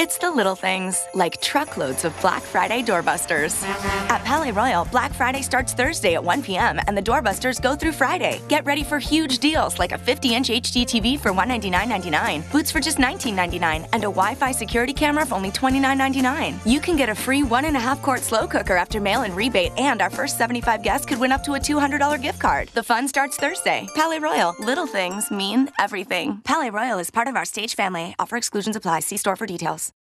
It's the little things, like truckloads of Black Friday doorbusters. At Palais Royal, Black Friday starts Thursday at 1 p.m. and the doorbusters go through Friday. Get ready for huge deals like a 50-inch HD TV for $199.99, boots for just $19.99, and a Wi-Fi security camera for only $29.99. You can get a free 1.5-quart slow cooker after mail-in rebate, and our first 75 guests could win up to a $200 gift card. The fun starts Thursday. Palais Royal. Little things mean everything. Palais Royal is part of our Stage family. Offer exclusions apply. See store for details.